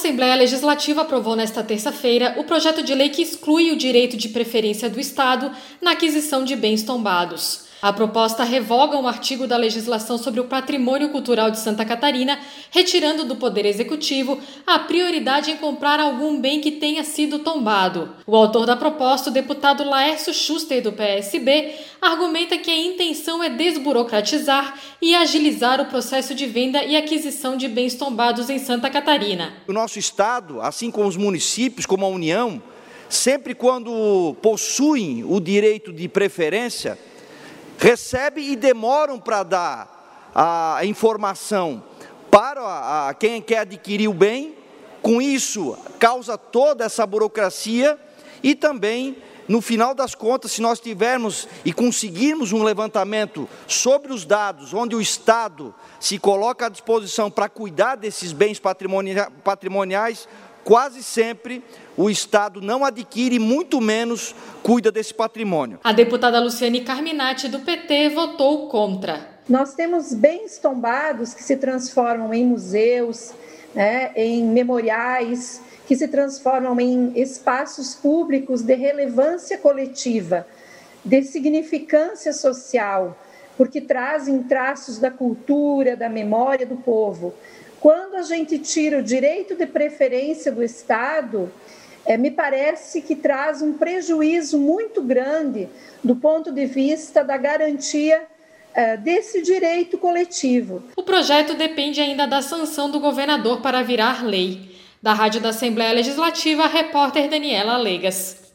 Assembleia Legislativa aprovou nesta terça-feira o projeto de lei que exclui o direito de preferência do Estado na aquisição de bens tombados. A proposta revoga um artigo da legislação sobre o patrimônio cultural de Santa Catarina, retirando do Poder Executivo a prioridade em comprar algum bem que tenha sido tombado. O autor da proposta, o deputado Laércio Schuster, do PSB, argumenta que a intenção é desburocratizar e agilizar o processo de venda e aquisição de bens tombados em Santa Catarina. O nosso Estado, assim como os municípios, como a União, sempre quando possuem o direito de preferência, recebe e demoram para dar a informação para quem quer adquirir o bem. Com isso, causa toda essa burocracia e também, no final das contas, se nós tivermos e conseguirmos um levantamento sobre os dados, onde o Estado se coloca à disposição para cuidar desses bens patrimoniais, quase sempre o Estado não adquire, muito menos cuida desse patrimônio. A deputada Luciane Carminati, do PT, votou contra. Nós temos bens tombados que se transformam em museus, em memoriais, que se transformam em espaços públicos de relevância coletiva, de significância social, porque trazem traços da cultura, da memória do povo. Quando a gente tira o direito de preferência do Estado, me parece que traz um prejuízo muito grande do ponto de vista da garantia desse direito coletivo. O projeto depende ainda da sanção do governador para virar lei. Da Rádio da Assembleia Legislativa, a repórter Daniela Alegas.